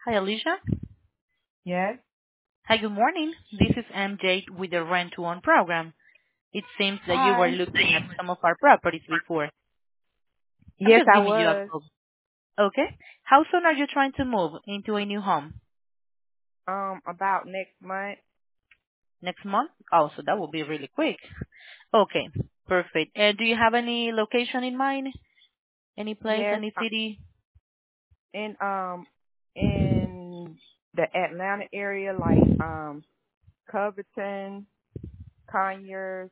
Hi, Alicia. Yes. Hi, good morning. This is MJ with the Rent-to-Own program. It seems that you were Hi. looking at some of our properties before. I'm Yes, just I giving you a was. call. Okay. How soon are you trying to move into a new home? About next month. Next month? Oh, so that will be really quick. Okay, perfect. Do you have any location in mind? Any place, Yes. any city? In in the Atlanta area, like Covington, Conyers,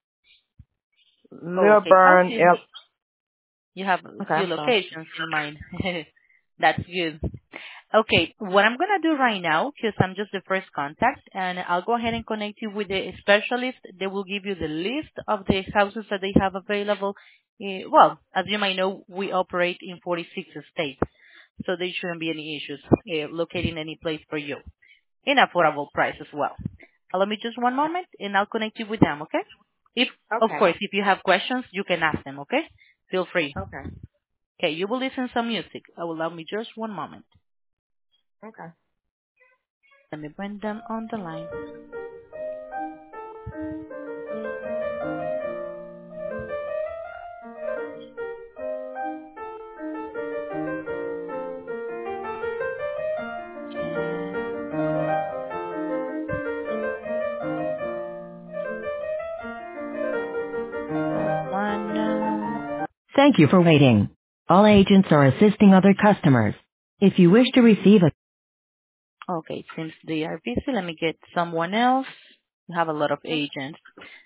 Okay. Lilburn. Okay. You have a Okay, few I'm sorry. locations in mind. That's good. Okay, what I'm gonna do right now, because I'm just the first contact, and I'll go ahead and connect you with the specialist. They will give you the list of the houses that they have available. Well, as you might know, we operate in 46 states, so there shouldn't be any issues locating any place for you in affordable price as well. Allow me just one moment, and I'll connect you with them. Okay? If, of Okay. course, if you have questions, you can ask them. Okay? Feel free. Okay. Okay, you will listen some music. Allow me just one moment. Okay. Let me bring them on the line. One. Thank you for waiting. All agents are assisting other customers. If you wish to receive a Okay, since they are busy, let me get someone else. We have a lot of agents.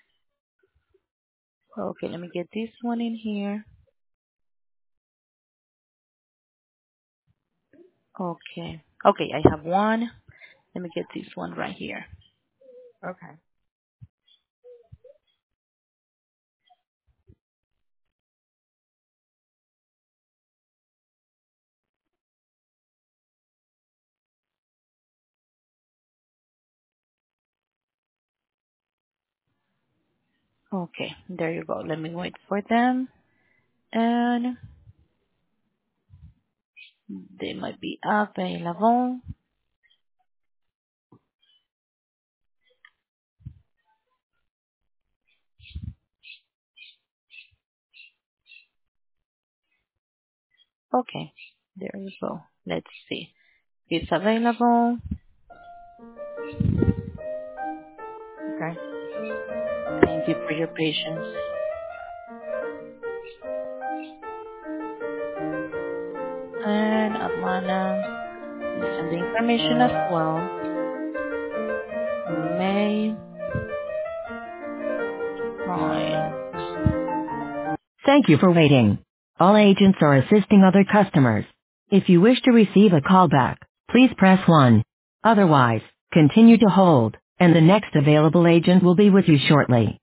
Okay, let me get this one in here. Okay. Okay, I have one. Let me get this one right here. Okay. Okay, there you go. Let me wait for them. And they might be available. Okay, there you go. Let's see. It's available. Okay. Thank you for your patience. And Atlanta, send the information as well. May fine. thank you for waiting. All agents are assisting other customers. If you wish to receive a callback, please press 1. Otherwise, continue to hold, and the next available agent will be with you shortly.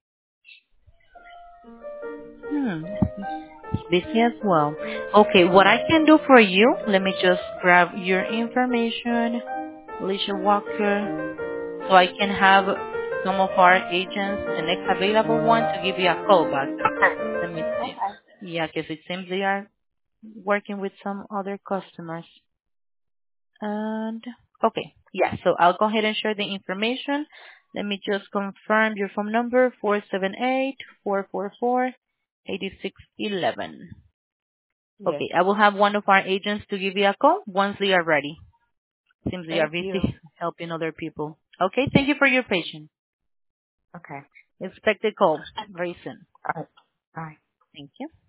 Hmm, busy as well. Okay, what I can do for you, let me just grab your information, Alicia Walker, so I can have some of our agents, the next available one, to give you a call back. Let me see. Okay. Yeah, because it seems they are working with some other customers. And okay, yeah, so I'll go ahead and share the information. Let me just confirm your phone number, 478-444-8611. Yes. Okay, I will have one of our agents to give you a call once they are ready. Seems they are Thank you. busy helping other people. Okay, thank you for your patience. Okay. Expect a call very soon. All right. Bye. Thank you.